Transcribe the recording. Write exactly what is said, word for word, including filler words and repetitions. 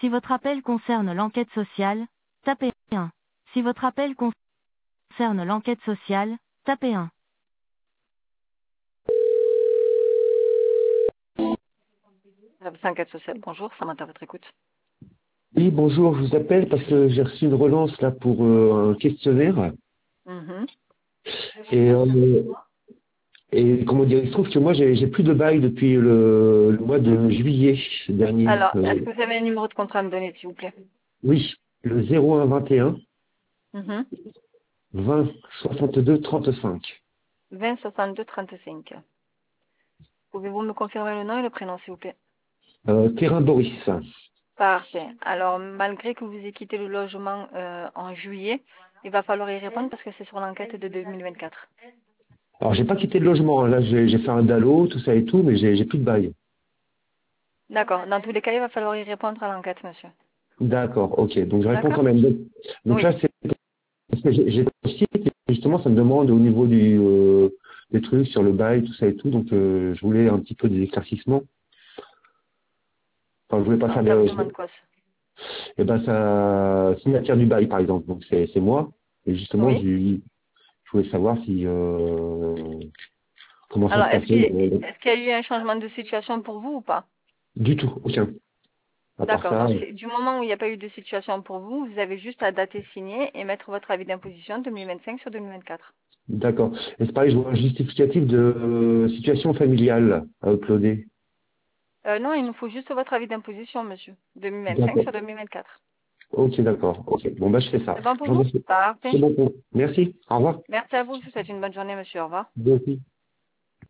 Si votre appel concerne l'enquête sociale, tapez un. Si votre appel concerne l'enquête sociale, tapez un. Service enquête sociale, bonjour, Samantha, à votre écoute. Oui, bonjour, je vous appelle parce que j'ai reçu une relance là pour euh, un questionnaire. Mhm. Et, euh, et comment dire, il se trouve que moi j'ai j'ai plus de bail depuis le, le mois de juillet dernier. Alors, est-ce Euh, que vous avez un numéro de contrat à me donner, s'il vous plaît? oui, le zéro un vingt et un Mhm. vingt soixante-deux trente-cinq. vingt soixante-deux trente-cinq. Pouvez-vous me confirmer le nom et le prénom, s'il vous plaît? Euh, Terrain Boris. Parfait. Alors, malgré que vous ayez quitté le logement euh, en juillet, il va falloir y répondre parce que c'est sur l'enquête de deux mille vingt-quatre. Alors j'ai pas quitté le logement, hein. Là j'ai j'ai fait un dallo, tout ça et tout, mais j'ai j'ai plus de bail. D'accord. Dans tous les cas, il va falloir y répondre à l'enquête, monsieur. D'accord, ok, donc je réponds D'accord? quand même. Donc, donc Oui. là c'est parce que j'ai j'ai un site et justement ça me demande au niveau du euh, des trucs sur le bail, tout ça et tout, donc euh, je voulais un petit peu des éclaircissements. Enfin, je voulais pas Alors, faire ça vous de... demande quoi, ça? Eh ben, ça... signataire du bail, par exemple. Donc, c'est c'est moi. Et justement, Oui. je, je voulais savoir si... Euh... comment ça Alors, se est-ce qu'il passait. Euh, est-ce qu'il y a eu un changement de situation pour vous ou pas? Du tout, aucun. À part D'accord. ça, Donc, euh, c'est- du moment où il n'y a pas eu de situation pour vous, vous avez juste à dater signer et mettre votre avis d'imposition deux mille vingt-cinq sur deux mille vingt-quatre. d'accord. Et c'est pareil, je vois un justificatif de euh, situation familiale à uploader. Euh, non, il nous faut juste votre avis d'imposition, monsieur. deux mille vingt-cinq D'accord. sur deux mille vingt-quatre. Ok, d'accord. Ok. Bon, bah, je fais ça. C'est bon pour Je vous vous? remercie. Parfait. C'est bon pour... Merci. Au revoir. Merci à vous. Je vous souhaite une bonne journée, monsieur. Au revoir. Vous aussi.